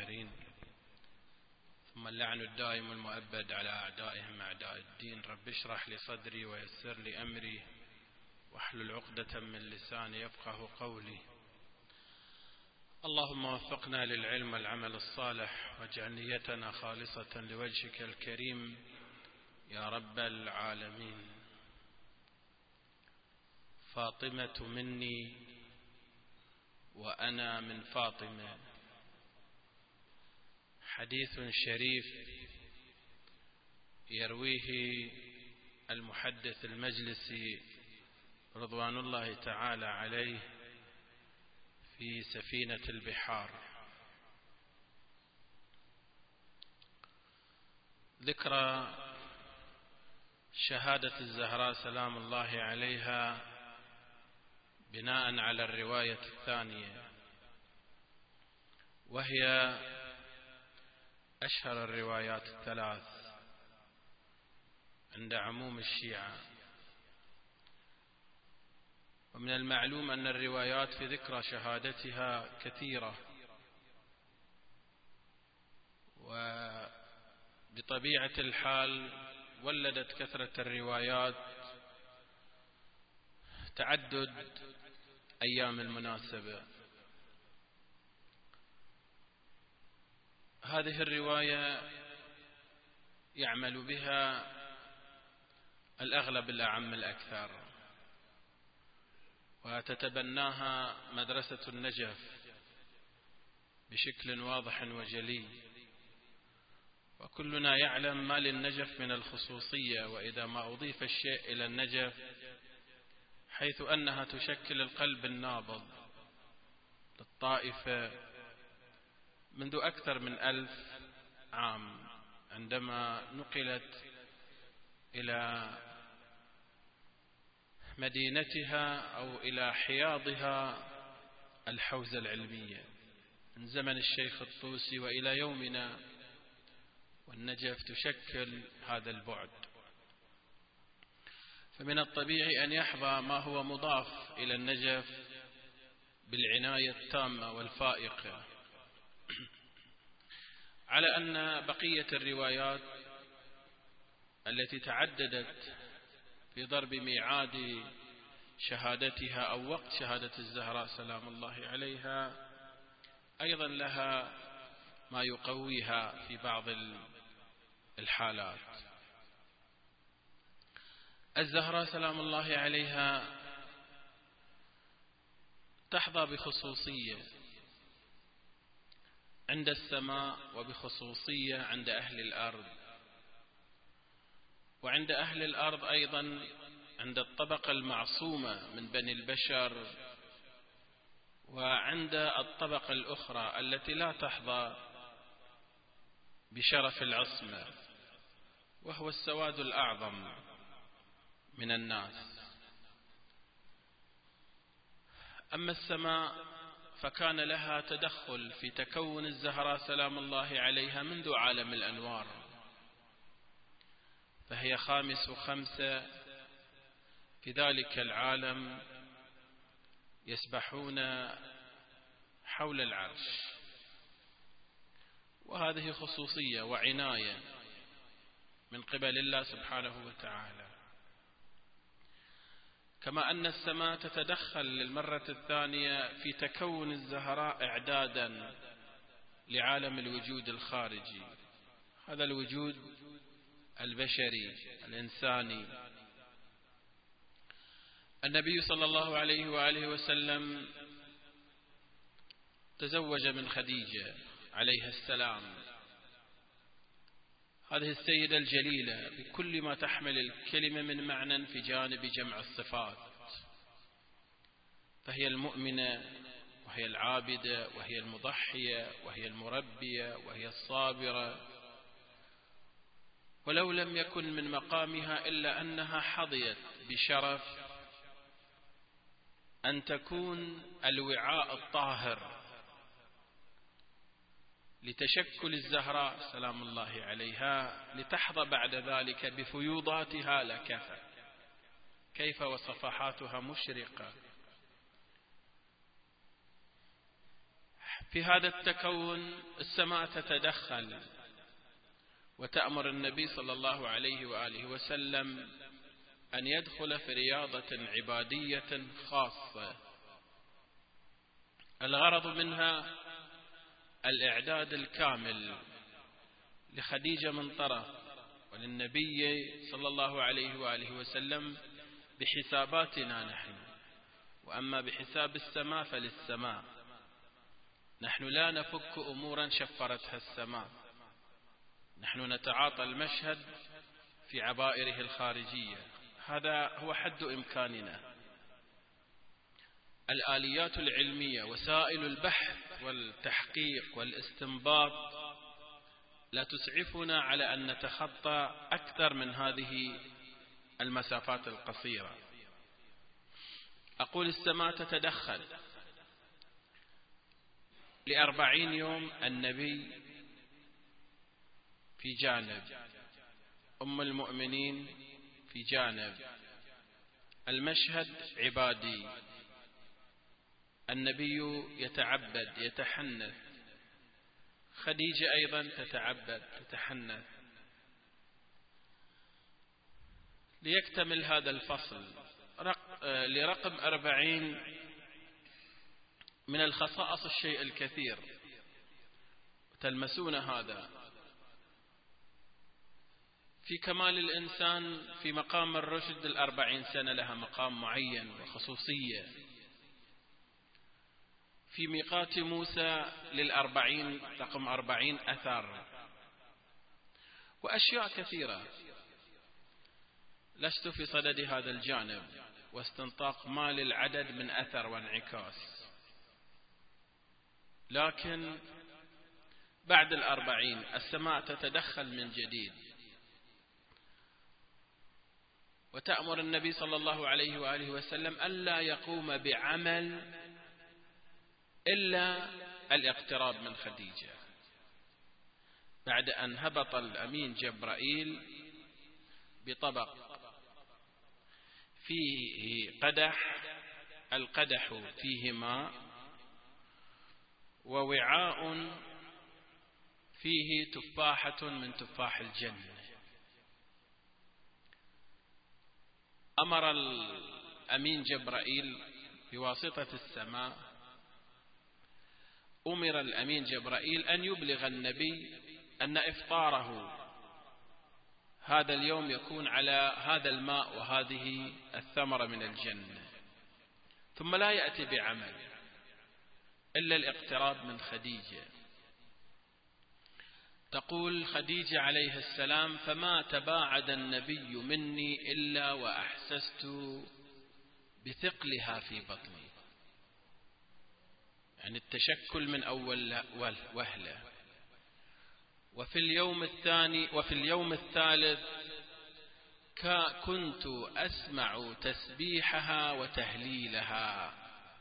الظاهرين، ثم اللعن الدائم المؤبد على أعدائهم أعداء الدين. رب اشرح لي صدري ويسر لي أمري واحلل عقدة من لساني يفقه قولي. اللهم وفقنا للعلم والعمل الصالح، واجعل نيتنا خالصة لوجهك الكريم يا رب العالمين. فاطمة مني وأنا من فاطمة، حديث شريف يرويه المحدث المجلسي رضوان الله تعالى عليه في سفينة البحار. ذكرى شهادة الزهراء سلام الله عليها بناء على الرواية الثانية، وهي أشهر الروايات الثلاث عند عموم الشيعة. ومن المعلوم أن الروايات في ذكرى شهادتها كثيرة، وبطبيعة الحال ولدت كثرة الروايات تعدد أيام المناسبة. هذه الرواية يعمل بها الأغلب الأعم الأكثر، وتتبناها مدرسة النجف بشكل واضح وجلي، وكلنا يعلم ما للنجف من الخصوصية، وإذا ما أضيف الشيء إلى النجف حيث أنها تشكل القلب النابض للطائفة منذ أكثر من 1000 عام، عندما نقلت إلى مدينتها أو إلى حياضها الحوزة العلمية من زمن الشيخ الطوسي وإلى يومنا، والنجف تشكل هذا البعد. فمن الطبيعي أن يحظى ما هو مضاف إلى النجف بالعناية التامة والفائقة، على أن بقية الروايات التي تعددت في ضرب ميعاد شهادتها أو وقت شهادة الزهراء سلام الله عليها أيضا لها ما يقويها في بعض الحالات. الزهراء سلام الله عليها تحظى بخصوصية عند السماء، وبخصوصية عند أهل الأرض، وعند أهل الأرض أيضا عند الطبقة المعصومة من بني البشر، وعند الطبقة الأخرى التي لا تحظى بشرف العصمة، وهو السواد الأعظم من الناس. أما السماء فكان لها تدخل في تكون الزهراء سلام الله عليها منذ عالم الأنوار، فهي خامس 5 في ذلك العالم يسبحون حول العرش، وهذه خصوصية وعناية من قبل الله سبحانه وتعالى. كما أن السماء تتدخل للمرة الثانية في تكون الزهراء إعدادا لعالم الوجود الخارجي، هذا الوجود البشري الإنساني. النبي صلى الله عليه وآله وسلم تزوج من خديجة عليها السلام، هذه السيدة الجليلة بكل ما تحمل الكلمة من معنى في جانب جمع الصفات، فهي المؤمنة، وهي العابدة، وهي المضحية، وهي المربية، وهي الصابرة، ولو لم يكن من مقامها إلا أنها حظيت بشرف أن تكون الوعاء الطاهر لتشكل الزهراء سلام الله عليها، لتحظى بعد ذلك بفيوضاتها لكفى. كيف وصفحاتها مشرقة، في هذا التكون السماء تتدخل وتأمر النبي صلى الله عليه وآله وسلم أن يدخل في رياضة عبادية خاصة الغرض منها الإعداد الكامل لخديجة من طرف وللنبي صلى الله عليه وآله وسلم بحساباتنا نحن، وأما بحساب السماء فللسماء. نحن لا نفك أمورا شفرتها السماء، نحن نتعاطى المشهد في عبائره الخارجية، هذا هو حد إمكاننا. الآليات العلمية وسائل البحث والتحقيق والاستنباط لا تسعفنا على أن نتخطى أكثر من هذه المسافات القصيرة. أقول السماء تتدخل ل40 يوم، النبي في جانب، أم المؤمنين في جانب، المشهد عبادي، النبي يتعبد يتحنث، خديجة أيضا تتعبد تتحنث. ليكتمل هذا الفصل لرقم 40 من الخصائص الشيء الكثير، تلمسون هذا في كمال الإنسان. في مقام الرشد 40 سنة لها مقام معين وخصوصية. في ميقات موسى 40 رقم 40 أثر وأشياء كثيرة. لست في صدد هذا الجانب واستنطاق ما للعدد من أثر وانعكاس، لكن بعد 40 السماء تتدخل من جديد وتأمر النبي صلى الله عليه وآله وسلم ألا يقوم بعمل إلا الاقتراب من خديجة. بعد أن هبط الأمين جبرائيل بطبق فيه قدح، القدح فيه ماء، ووعاء فيه تفاحة من تفاح الجنة. أمر الأمين جبرائيل بواسطة السماء، أمر الأمين جبرائيل أن يبلغ النبي أن إفطاره هذا اليوم يكون على هذا الماء وهذه الثمرة من الجنة، ثم لا يأتي بعمل إلا الاقتراب من خديجة. تقول خديجة عليه السلام: فما تباعد النبي مني إلا وأحسست بثقلها في بطني، يعني التشكل من أول وهلة. وفي اليوم الثالث كنت أسمع تسبيحها وتهليلها.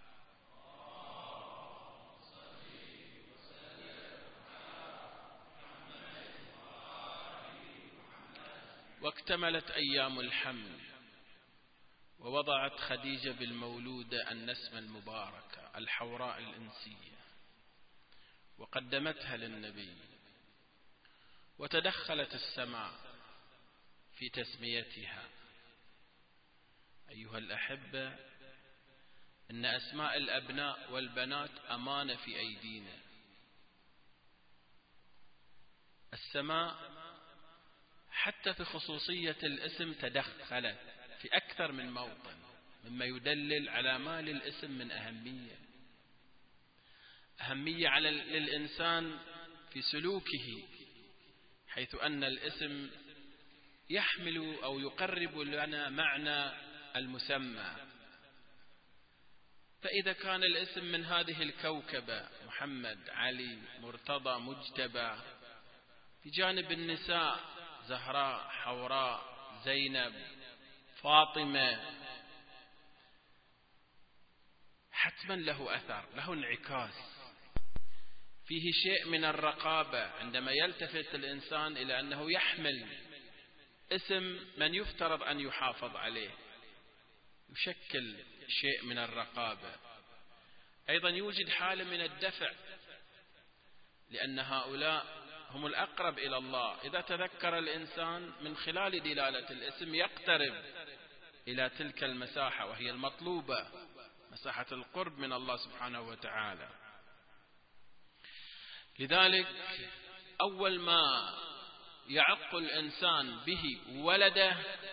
واكتملت أيام الحمل، ووضعت خديجة بالمولودة النسمة المباركة الحوراء الإنسية، وقدمتها للنبي، وتدخلت السماء في تسميتها. أيها الأحبة، إن أسماء الأبناء والبنات أمانة في أيدينا. السماء حتى في خصوصية الاسم تدخلت في أكثر من موطن، مما يدلل على ما للاسم من أهمية على للإنسان في سلوكه، حيث أن الاسم يحمل أو يقرب لنا معنى المسمى. فإذا كان الاسم من هذه الكوكبة محمد، علي، مرتضى، مجتبى، في جانب النساء زهراء، حوراء، زينب، فاطمة، حتما له أثر، له انعكاس، فيه شيء من الرقابة عندما يلتفت الإنسان إلى أنه يحمل اسم من يفترض أن يحافظ عليه، يشكل شيء من الرقابة. أيضا يوجد حالة من الدفع لأن هؤلاء هم الأقرب إلى الله. إذا تذكر الإنسان من خلال دلالة الاسم يقترب إلى تلك المساحة وهي المطلوبة، مساحة القرب من الله سبحانه وتعالى. لذلك أول ما يعق الإنسان به ولده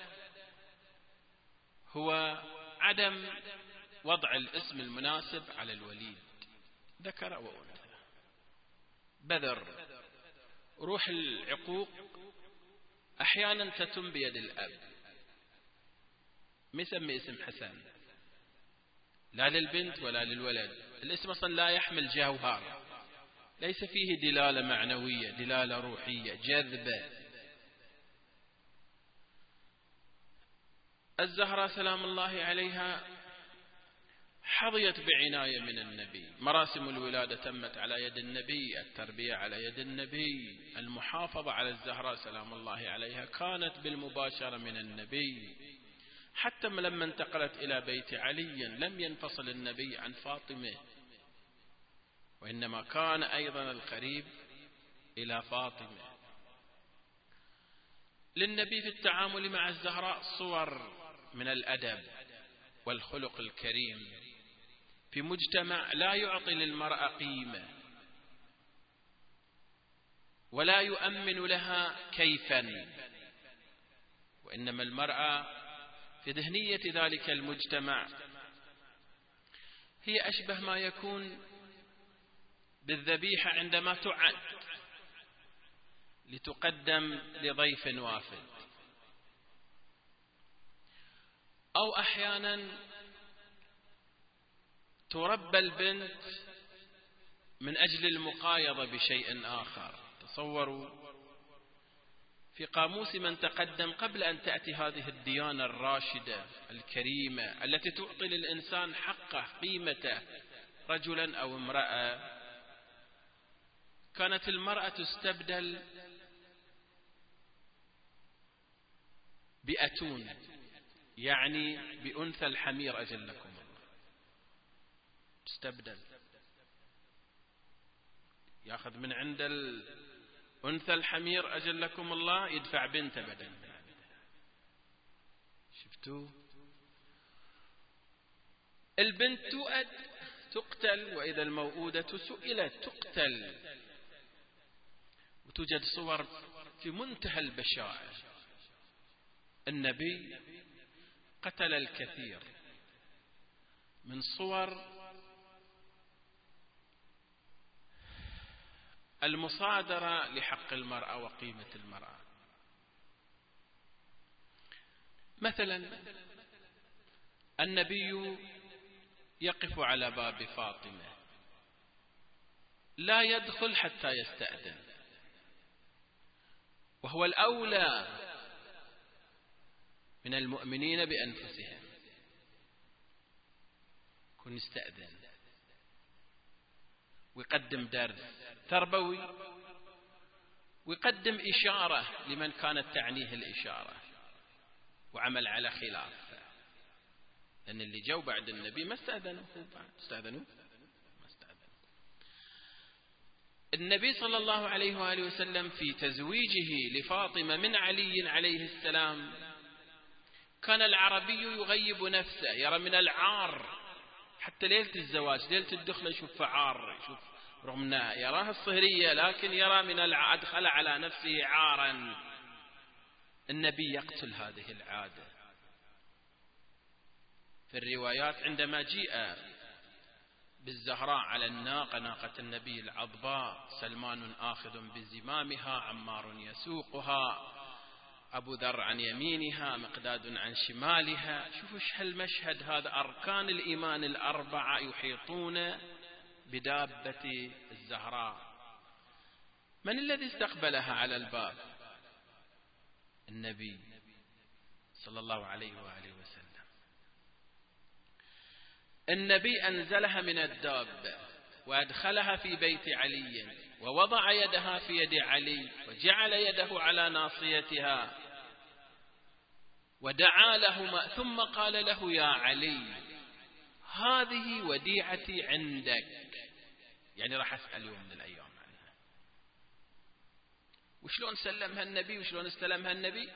هو عدم وضع الاسم المناسب على الوليد، ذكر أو أنثى. بذر روح العقوق أحيانا تتم بيد الأب، مسمي اسم حسن لا للبنت ولا للولد. الاسم أصلا لا يحمل جوهر، ليس فيه دلالة معنوية، دلالة روحية جذبة. الزهراء سلام الله عليها حظيت بعناية من النبي، مراسم الولادة تمت على يد النبي، التربية على يد النبي، المحافظة على الزهراء سلام الله عليها كانت بالمباشرة من النبي. حتى لما انتقلت إلى بيت علي لم ينفصل النبي عن فاطمة، وإنما كان أيضا القريب إلى فاطمة. للنبي في التعامل مع الزهراء صور من الأدب والخلق الكريم في مجتمع لا يعطي للمرأة قيمة ولا يؤمن لها كيفا، وإنما المرأة في ذهنية ذلك المجتمع هي أشبه ما يكون بالذبيحة عندما تعد لتقدم لضيف وافد، أو أحيانا تربى البنت من أجل المقايضة بشيء آخر. تصوروا في قاموس من تقدم قبل أن تأتي هذه الديانة الراشدة الكريمة التي تعطي للإنسان حقه قيمته رجلا أو امرأة، كانت المرأة تستبدل بأتون، يعني بأنثى الحمير أجلكم الله، تستبدل، يأخذ من عند الأنثى الحمير أجلكم الله يدفع بنت بدل. شفتوا البنت تؤد تقتل، وإذا الموؤودة سئلت تقتل. وتوجد صور في منتهى البشاعة. النبي قتل الكثير من صور المصادرة لحق المرأة وقيمة المرأة. مثلا النبي يقف على باب فاطمة لا يدخل حتى يستأذن، وهو الأولى من المؤمنين بأنفسهم، كن يستأذن ويقدم درس تربوي ويقدم إشارة لمن كانت تعنيه الإشارة، وعمل على خلاف، لأن اللي جو بعد النبي ما استأذنوا. ما استأذنوا. النبي صلى الله عليه وآله وسلم في تزويجه لفاطمة من علي عليه السلام كان العربي يغيب نفسه، يرى من العار حتى ليلة الزواج ليلة الدخلة يشوف عار، يشوف رغم أنه يراها الصهرية لكن يرى من أدخل على نفسه عارا. النبي يقتل هذه العادة. في الروايات عندما جيء بالزهراء على الناقة، ناقة النبي العضباء، سلمان آخذ بزمامها، عمار يسوقها، أبو ذر عن يمينها، مقداد عن شمالها. شوفوا ايش هالمشهد هذا، أركان الإيمان الأربعة يحيطون بدابة الزهراء. من الذي استقبلها على الباب؟ النبي صلى الله عليه وآله وسلم. النبي أنزلها من الدابة وأدخلها في بيت علي، ووضع يدها في يد علي، وجعل يده على ناصيتها، ودعا له، ثم قال له: يا علي، هذه وديعتي عندك، يعني راح أسأل يوم من الأيام عنها. وشلون سلمها النبي وشلون استلمها النبي.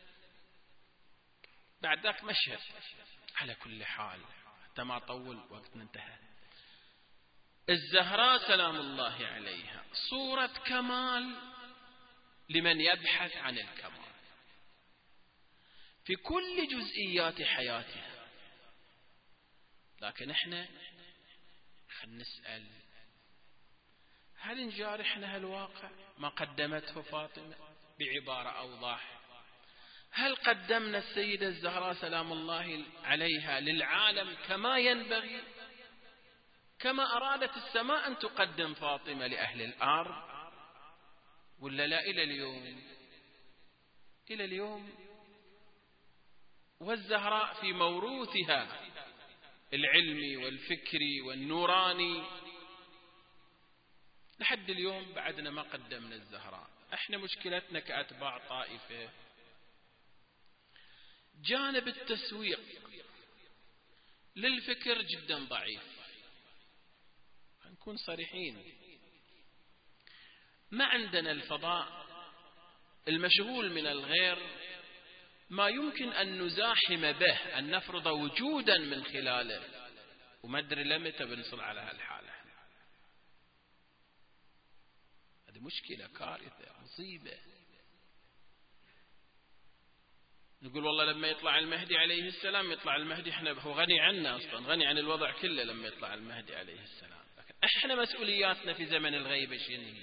بعد ذاك مشهد. على كل حال حتى ما أطول وقتنا انتهى. الزهراء سلام الله عليها صورة كمال لمن يبحث عن الكمال في كل جزئيات حياتها. لكن احنا خلينا نسأل، هل نجارحنا هالواقع ما قدمته فاطمة بعبارة أوضح؟ هل قدمنا السيدة الزهراء سلام الله عليها للعالم كما ينبغي، كما أرادت السماء أن تقدم فاطمة لأهل الأرض، ولا لا؟ إلى اليوم والزهراء في موروثها العلمي والفكري والنوراني لحد اليوم بعدنا ما قدمنا الزهراء. احنا مشكلتنا كأتباع طائفة جانب التسويق للفكر جدا ضعيف. نكون صريحين، ما عندنا الفضاء المشغول من الغير ما يمكن أن نزاحم به، أن نفرض وجودا من خلاله، وما أدري لمتى بنصل على هالحالة. هذه مشكلة، كارثة، مصيبة. نقول والله لما يطلع المهدي عليه السلام، يطلع المهدي احنا هو غني عنا أصلا، غني عن الوضع كله لما يطلع المهدي عليه السلام. لكن احنا مسؤولياتنا في زمن الغيبة شنو؟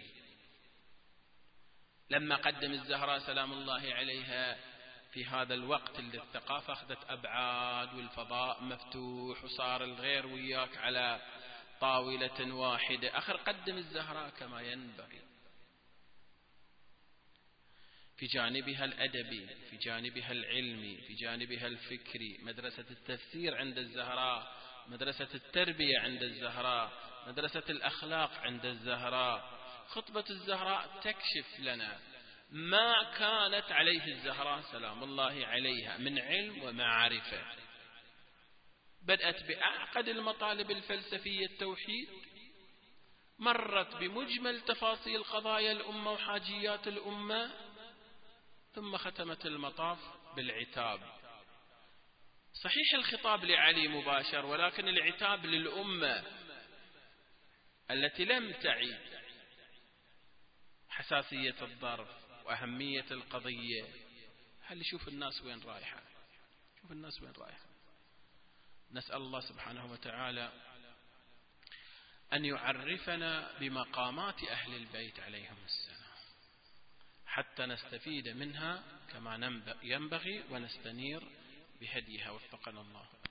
لما قدم الزهراء سلام الله عليها في هذا الوقت اللي الثقافة أخذت أبعاد والفضاء مفتوح وصار الغير وياك على طاولة واحدة، آخر قدم الزهراء كما ينبغي في جانبها الأدبي، في جانبها العلمي، في جانبها الفكري. مدرسة التفسير عند الزهراء، مدرسة التربية عند الزهراء، مدرسة الأخلاق عند الزهراء. خطبة الزهراء تكشف لنا ما كانت عليه الزهراء سلام الله عليها من علم ومعرفة. بدأت بأعقد المطالب الفلسفية التوحيد، مرت بمجمل تفاصيل قضايا الأمة وحاجيات الأمة، ثم ختمت المطاف بالعتاب. صحيح الخطاب لعلي مباشر، ولكن العتاب للأمة التي لم تعي حساسية الظرف وأهمية القضية. هل شوف الناس وين رايحة، شوف الناس وين رايحة. نسأل الله سبحانه وتعالى أن يعرفنا بمقامات أهل البيت عليهم السلام حتى نستفيد منها كما ينبغي ونستنير بهديها. وفقنا الله.